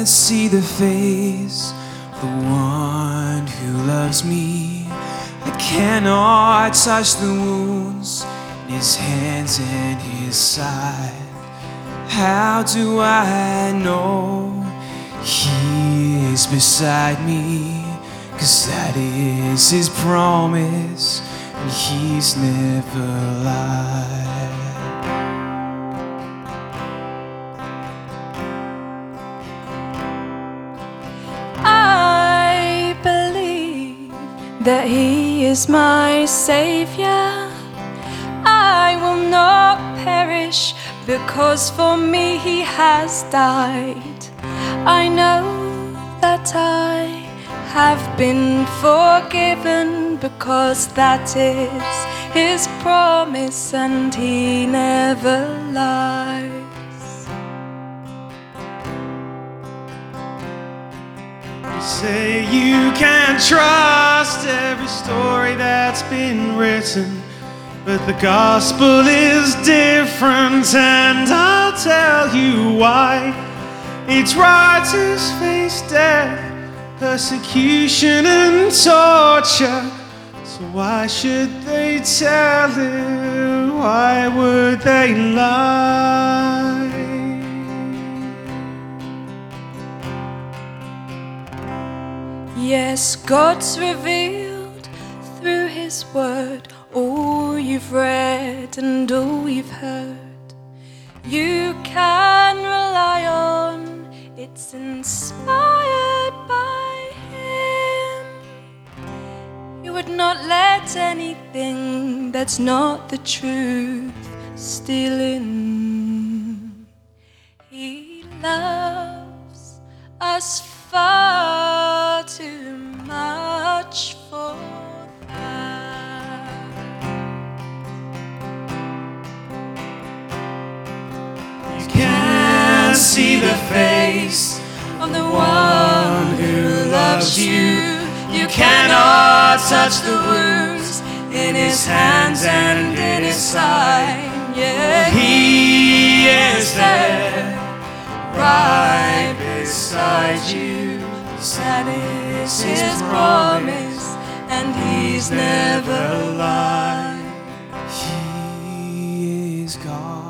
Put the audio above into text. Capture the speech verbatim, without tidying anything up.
can't see the face of the one who loves me. I cannot touch the wounds in his hands and his side. How do I know he is beside me? 'Cause that is his promise, and he's never lied. I believe that he is my Savior. I will not perish, because for me he has died. I know that I have been forgiven, because that is his promise, and he never lies. You say you can't trust every story that's been written, but the gospel is different, and I'll tell you why. Its writers face death, persecution and torture. So why should they tell it? Why would they lie? Yes, God's revealed through his word all you've read and all you've heard. You can rely on, it's inspired by him. He would not let anything that's not the truth steal in. He loves us far too much for that. You can't see the face of the one who loves you. You cannot touch the wounds in his hands and in his side. Yeah, He is there, right beside you. that is his promise, and he's never lied. He is God.